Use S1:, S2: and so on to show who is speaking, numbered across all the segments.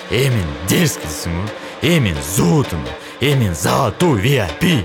S1: Emin dерзкісің ғой, Emin золотым, Emin золотой VIP.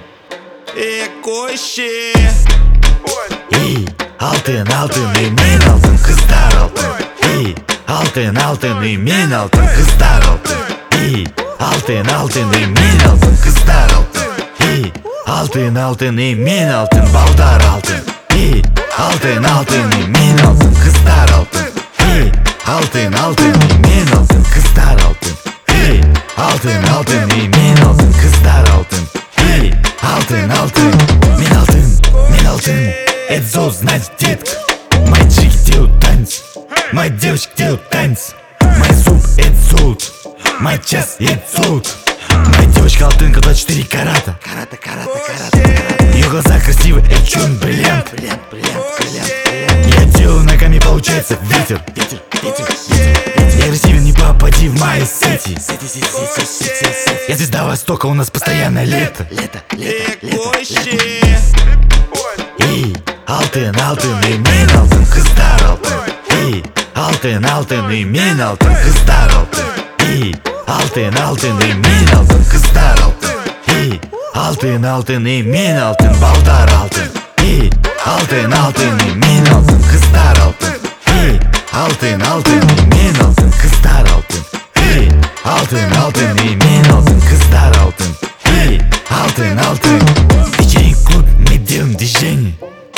S2: Коще.
S1: Ей, алтын, алтын, мен алтын, қыздар алтын. Ей, алтын, алтын, мен алтын, қыздар алтын. Ей, алтын, алтын, мен алтын, қыздар алтын. Ей, алтын, алтын, мен алтын, балдар алтын. Ей, алтын, алтын, мен алтын, қыздар алтын. Ей, алтын, алтын, мен алтын, қыздар алтын. Ей, алтын, алтын, мен алтын, қыздар алтын. Ей, алтын, алтын, мен алтын, мен алтын. Это золото, значит, детка. Мои чики делают танец, мои девочки делают танец. Мой зуб — это золото, мой час — это золото. Моя девочка алтынка 24 карата.
S2: Карата, карата, карата.
S1: Ее глаза красивые, это черный бриллиант.
S2: Бриллиант, бриллиант, бриллиант.
S1: Я делаю ногами, получается ветер.
S2: Ветер, ветер, ветер.
S1: Я красивый, не попади в мои сети.
S2: Сети.
S1: Я звезда Востока, у нас постоянно лето.
S2: Лето, лето, лето.
S1: Ей, алтын, алтын, мен алтын, қыздар алтын. Ей, алтын, алтын, мен алтын, қыздар алтын. Ей, алтын, алтын, мен алтын, қыздар алтын. Ей, алтын, алтын, мен алтын, балдар алтын. Ей, алтын, алтын, мен алтын, қыздар алтын. Ей, алтын, алтын, мен алтын, қыздар алтын. Ей, алтын, алтын, мен алтын, қыздар алтын. Ей, алтын, алтын. Вечеринг клуб, мы делаем движение.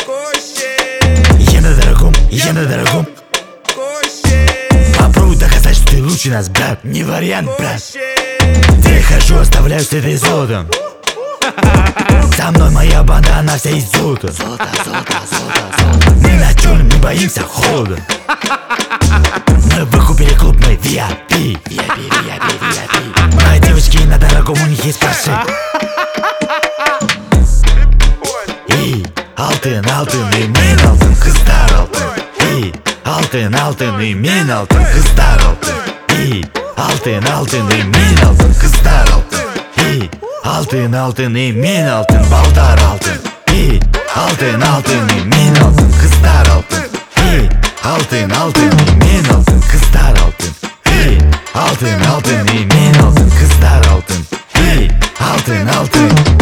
S1: Я на дорогом. Попробуй доказать, что ты лучше нас, брат. Не вариант, брат. Я хожу, оставляю следы золотом. За мной моя банда, она вся из золота.
S2: Золото, золото, золото, золото.
S1: Мы на черном не боимся холода. Мы выкупили клуб, мы VIP. Мои девочки на дорогом, у них есть Порше. Ей, алтын, алтын, мен алтын, қыздар алтын. Ей, алтын, алтын, мен алтын, қыздар алтын. Ей, алтын, алтын, мен алтын, қыздар алтын. Ей, алтын, алтын, мен алтын, балдар алтын. Ей, алтын, алтын, мен алтын, қыздар алтын. Ей, алтын, алтын, мен алтын, қыздар алтын. Ей, алтын, алтын, мен алтын, қыздар алтын. Ей, алтын, алтын.